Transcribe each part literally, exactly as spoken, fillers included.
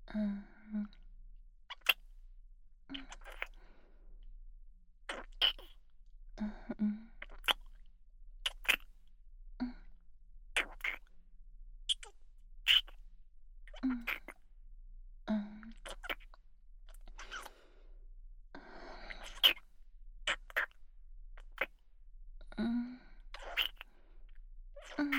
うん。うん。うん。うん。うん。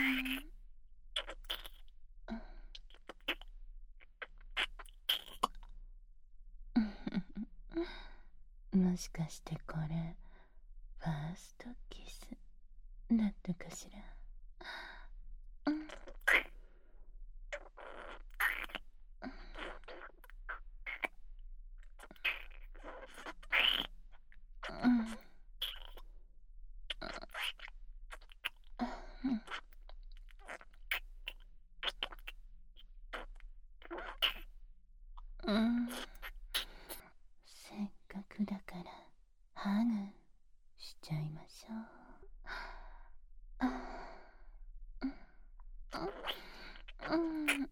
もしかしてこれファーストキスだったかしら。うん。うん。うん。せっかくだからハグしちゃいましょう。うん。うん。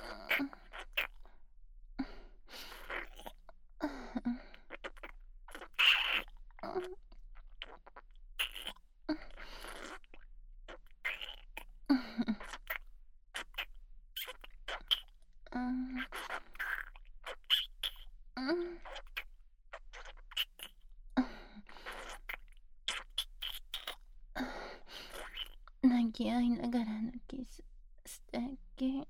うん。うん。泣き合いながらのキス素敵。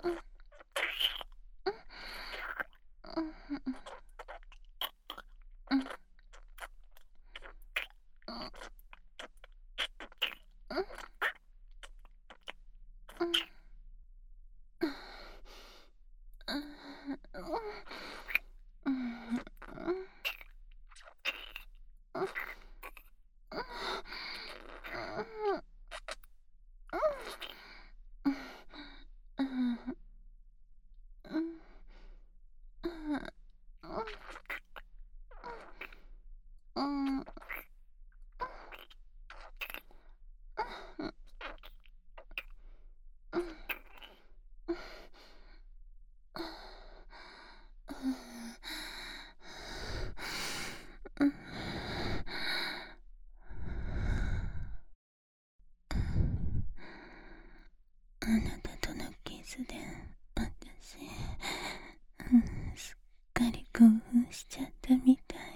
あなたとのキスで私、うん、すっかり興奮しちゃったみたい。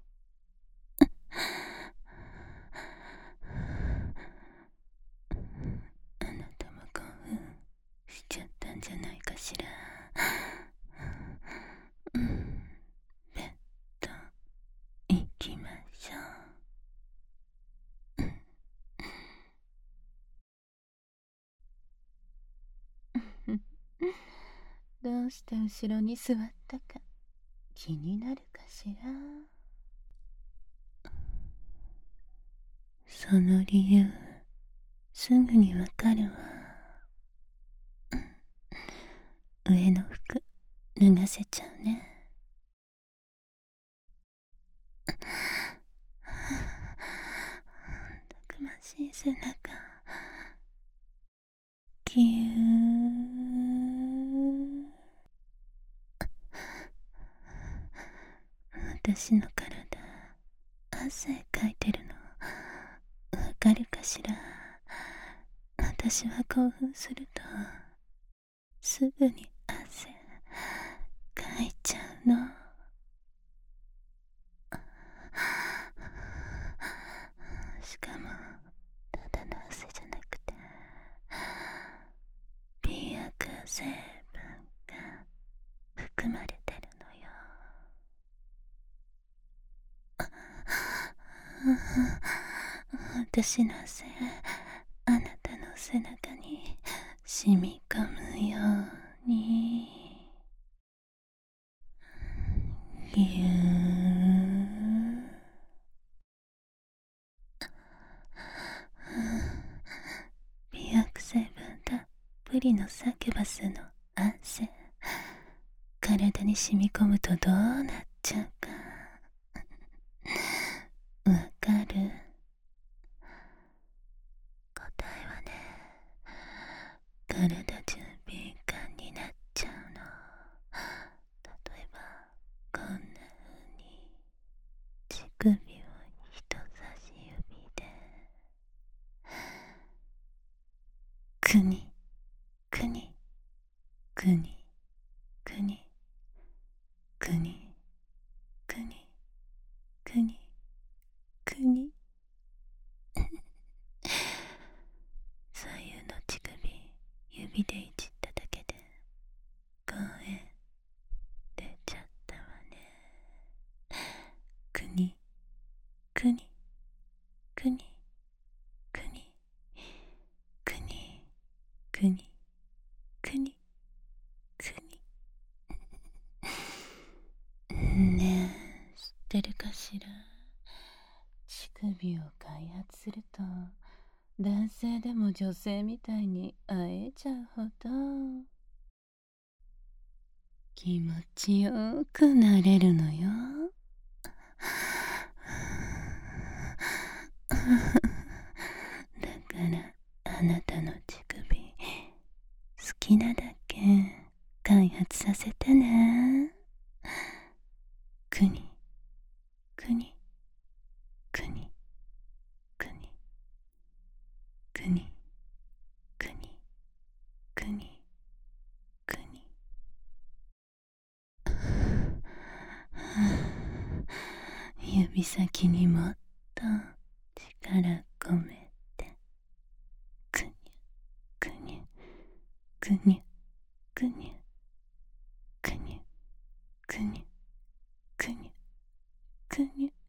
あなたも興奮しちゃったんじゃないかしら。うん、ベッド行きましょう。どうして後ろに座ったか気になるかしら。その理由すぐにわかるわ。上の服脱がせちゃうね。たくましい背中、ぎゅー。私の体汗かいてるのわかるかしら。私は興奮するとすぐに汗かいちゃうの。しかもただの汗じゃなくて美薬成分が含まれてるのよ。私の汗あなたの背中に染み込むようにぎゅー。美薬成分たっぷりのサキュバスの汗体に染み込むとどうなっちゃうかわかる？答えはね、体中敏感になっちゃうの。 くにくにくにくにくにくに左右の乳首指でいじっただけで声出ちゃったわね。くにくにくにくにくにくにくにくにねえ、知ってるかしら。乳首を開発すると男性でも女性みたいに会えちゃうほど気持ちよくなれるのよ。だからあなたの乳首好きなだけ開発させてね。くにくにくにくにくにくにくにくに指先にもっと力込めてくにゅくにゅくにゅくにゅくにゅくにゅくにゅくにゅ。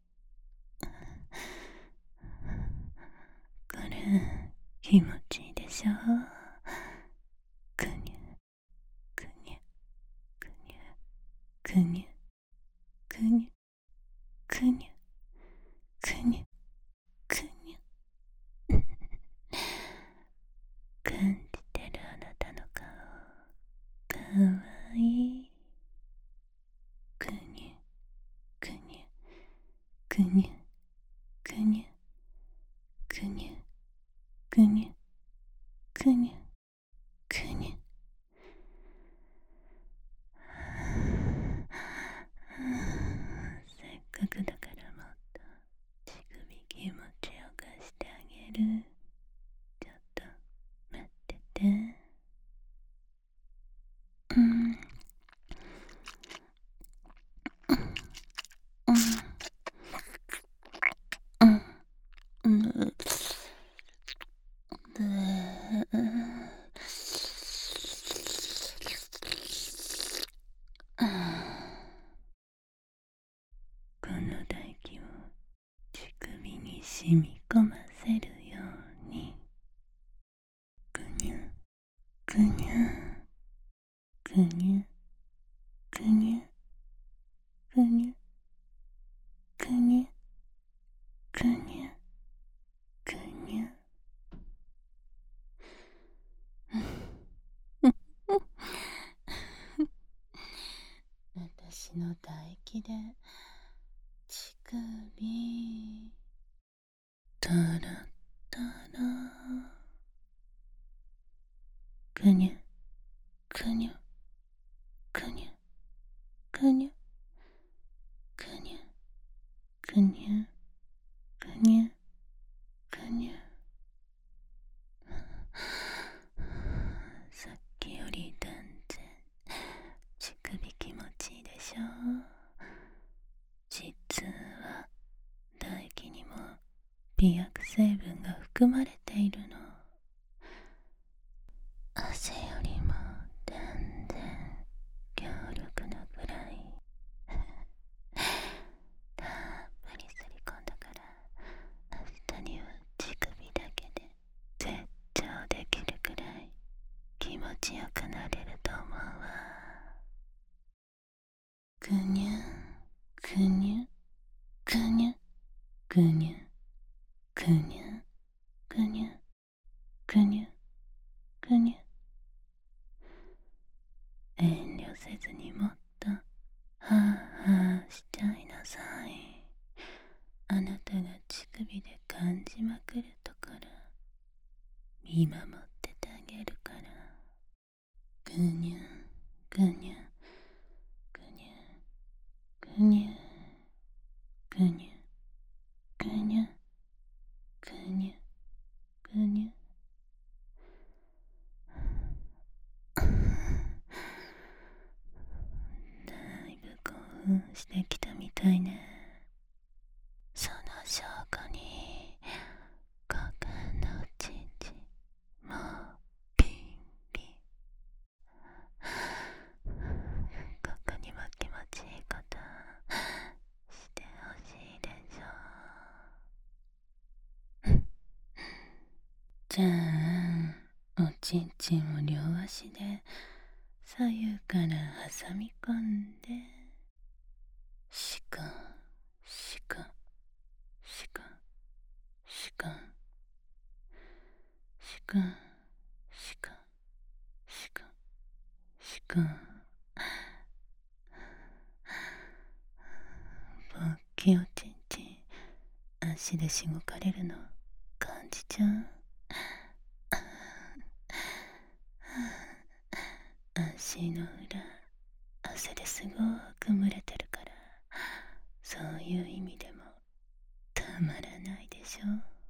これ気持ちいいでしょ。くにゅくにゅくにゅくにゅくにゅくにゅくにゅくにゅ。感じてるあなたの顔かわいい。くにゅくにゅくにゅくにゅくにゅくにゅくにゅくにゅ。せっかくだからもっと乳首気持ちよくしてあげる。ちょっと待ってて。うんうんうんうんこの唾液を乳首に染み込ませるようにぐにゅぐにゅぐにゅぐにゅぐにゅぐにゅぐにゅぐにゅ。私の唾液で乳首トロトロぐにゅぐにゅぐにゅぐにゅぐにゅぐにゅぐにゅぐにゅ。さっきより断然乳首気持ちいいでしょ。実は唾液にも美薬成分が含まれているの。汗よりも断然強力なくらいたっぷりすり込んだから、明日には乳首だけで絶頂できるくらい気持ちよくなれると思うわ。ぐにゅぐにゅぐにゅぐにゅぐにゅぐにゅぐにゅぐにゅ。遠慮せずにもっとはあはあしちゃいなさい。あなたが乳首で感じまくるところ見守っててあげるから。ぐにゅぐにゅぐにゅぐにゅぐにゅぐにゅぐにゅぐにゅ。 奮してきたみたいね。その証拠にここのちんちんもうピンピン。ここにも気持ちいいことしてほしいでしょ。じゃあおちんちんを両足で左右から挟み込んでシコンシコンシコンシコンシコンシコンシコンシコン。ぼっきおちんちん足でしごかれるの感じちゃう？足の裏汗ですごく蒸れてるから、そういう意味でもたまらないでしょ。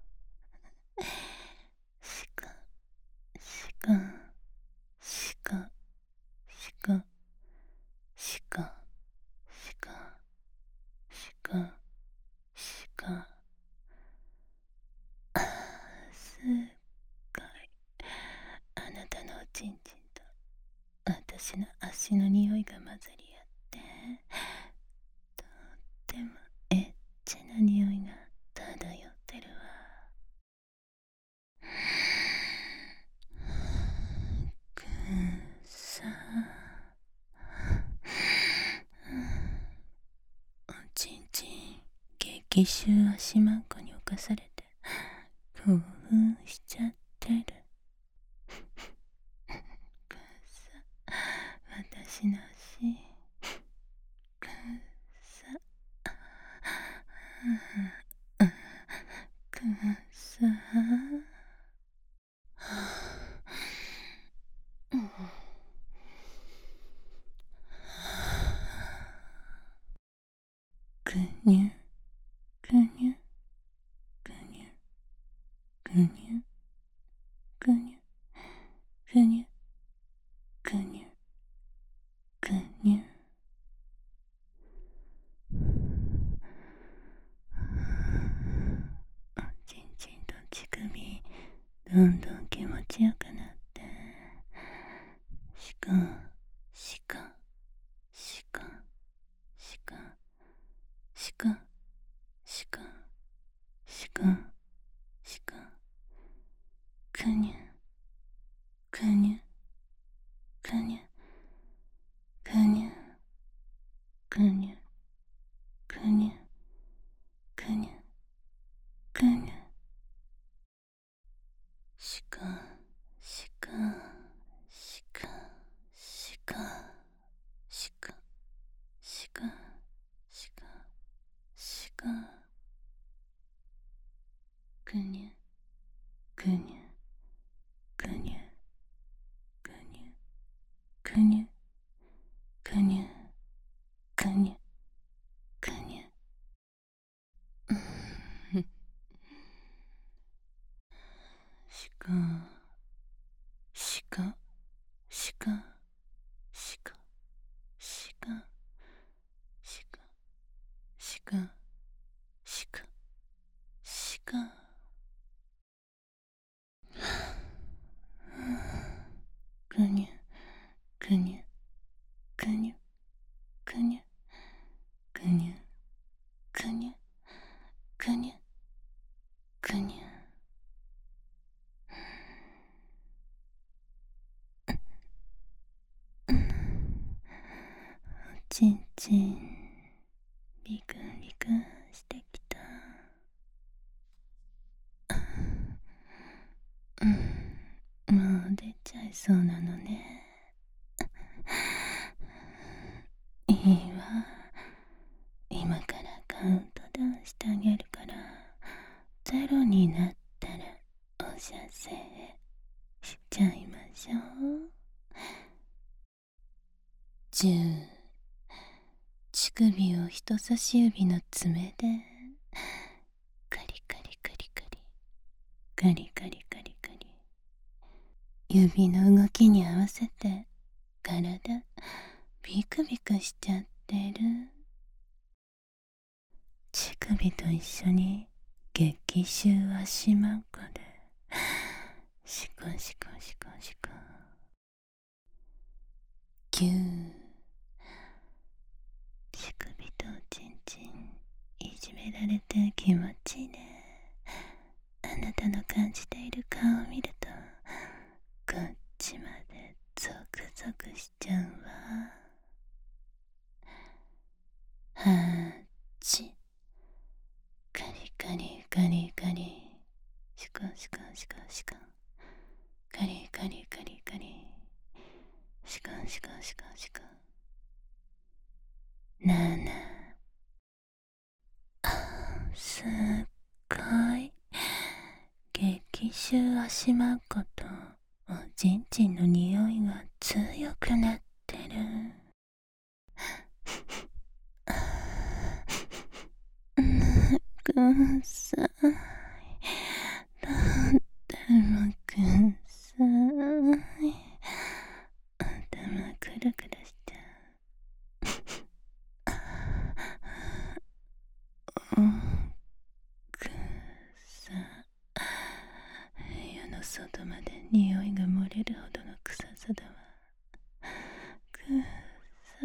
シコシコシコシコシコシコシコシコ。あーすっごいあなたのおちんちんと私の足の匂いが混ざり合ってとってもエッチな匂いが漂ってるわ。くさおちんちん激臭足まんこに侵されて興奮しちゃってる。くさ私の足くさくさくにゅくにゅくにゅくにゅくにゅくにゅくにゅくにゅ。おちんちんと乳首どんどん気持ちよくなってシコンシコンシコンシコンシコンシコンシコンシコンくにゅくにゅくにゅくにゅくにゅくにゅくにゅくにゅ。シコンシコンシコンシコンシコンシコンシコンシコンくにゅくにゅくにゅくにゅくにゅくにゅくにゅくにゅ。シコンシコンシコンシコンシコンシコンシコンシコンシコン。くにゅくにゅくにゅくにゅくにゅくにゅくにゅくにゅ。おちんちんビクンビクンしてきた。うん、もう出ちゃいそうなのね。いいわ、今からカウントダウンしてあげるからゼロになったらお射精しちゃいましょう。じゅう、乳首を人差し指の爪でカリカリカリカリカリカリカリカリ、指の動きに合わせて体ビクビクしちゃってる。 乳首と一緒に激臭足まんこでシコシコシコシコキュー。乳首とチンチンいじめられて気持ちいいね。あなたの感じている顔を見るとこっちまでゾクゾクしちゃうわ。はーちカリカリカリカリシコシコシコシコカリカリカリカリシコシコシコシコなあなあ。あ、すっごい激臭足まんことおちんちんの匂いが強くなってる。くさい、とってもくさい。頭クルクルしちゃう。くさ、部屋の外まで匂いが漏れるほどの臭さだわ。くさ、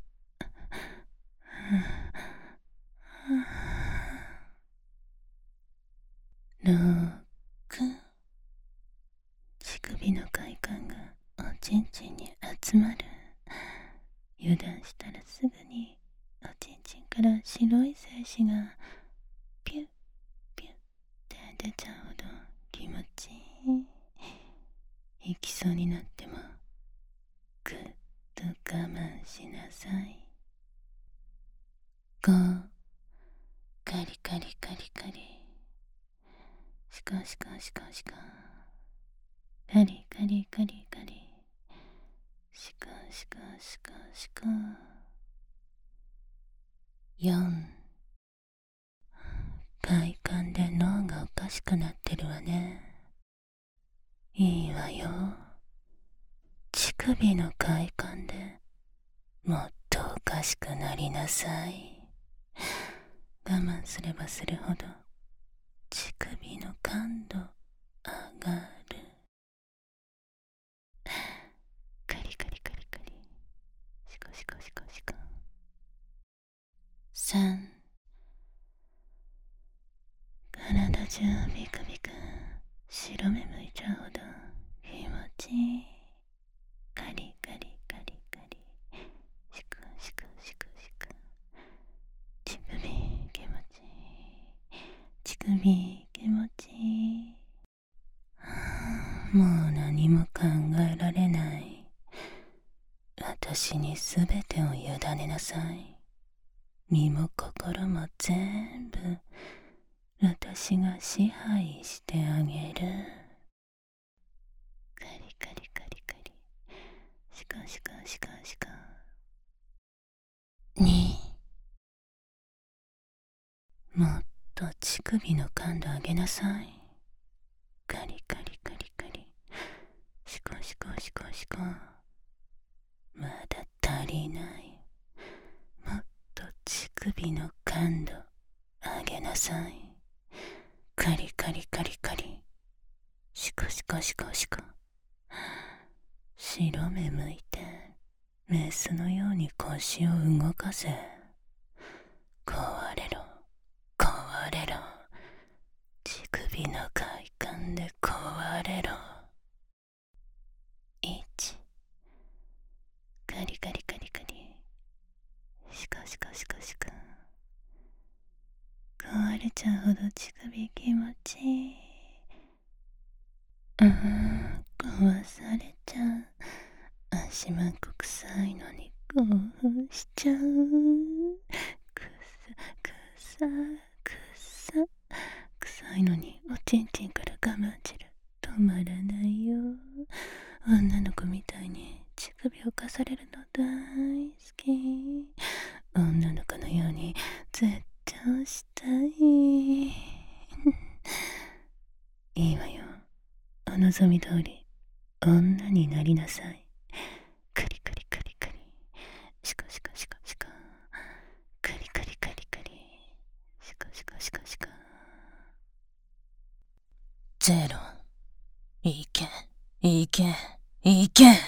ろく乳首の快感がおちんちんに集まる。油断したらすぐにおちんちんから白い精子がピュッピュッって出ちゃうほど気持ちいい。行きそうになってもぐっと我慢しなさい。ごカリカリカリカリシコシコシコシコカリカリカリカリシコシコシコシコよん快感で脳がおかしくなってるわね。いいわよ。乳首の快感でもっとおかしくなりなさい。我慢すればするほど乳首の感度上がる。カリカリカリカリシコシコシコシコさん体中ビクビク白目向いちゃうほど気持ちいい。カリカリカリカリシコシコシコシコ乳首気持ちいい。乳首気持ちいい。もう何も考えられない。私にすべてを委ねなさい。身も心も全部私が支配してあげる。カリカリカリカリシコシコシコシコにもっと乳首の感度上げなさい。カリカリカリカリシコシコシコシコまだ足りない。もっと乳首の感度上げなさい。カリカリカリカリシコシコシコシコ白目向いてメスのように腰を動かせ。壊れろ壊れろ乳首の快感で壊れろ。いちカリカリカリカリシコシコシコシコ壊れちゃうほど乳首気持ちいい。ああ壊されちゃう。足まんこ臭いのに興奮しちゃう。くさくさくさ臭いのにおちんちんから我慢汁止まらないよ。女の子みたいに乳首をかされるの大好き。女の子のように絶対したい。いいわよ。お望み通り女になりなさい。カリカリカリカリシコシコシコシコカリカリカリカリけん、いけん。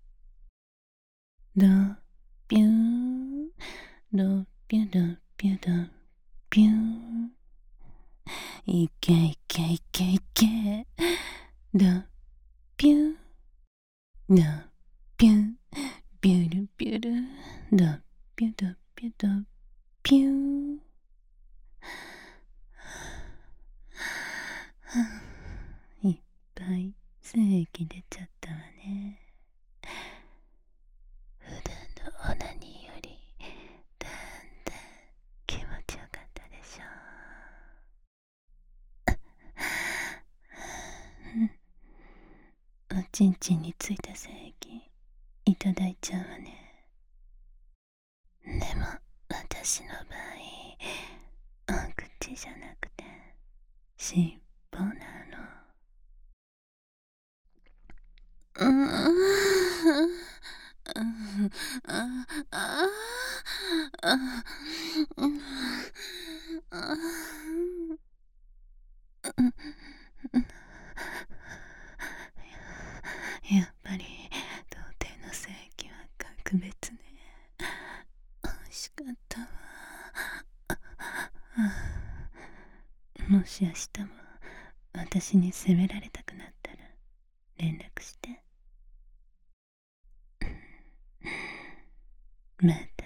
ドピューン、ドピュドピュドピューン。いけいけいけいけ。ドピュン、ドピュン、ビュルビュル、ドピュドピュドピュン。いっぱい精液出ちゃったわね。普段のオナニーよりだんだん気持ちよかったでしょう。おちんちんについた精液いただいちゃうわね。でも私の場合、お口じゃなくて尻尾なの。うーん、あああやっぱり童貞の性器は格別ね。美味しかったわ。もし明日も私に責められたくなったら連絡して。また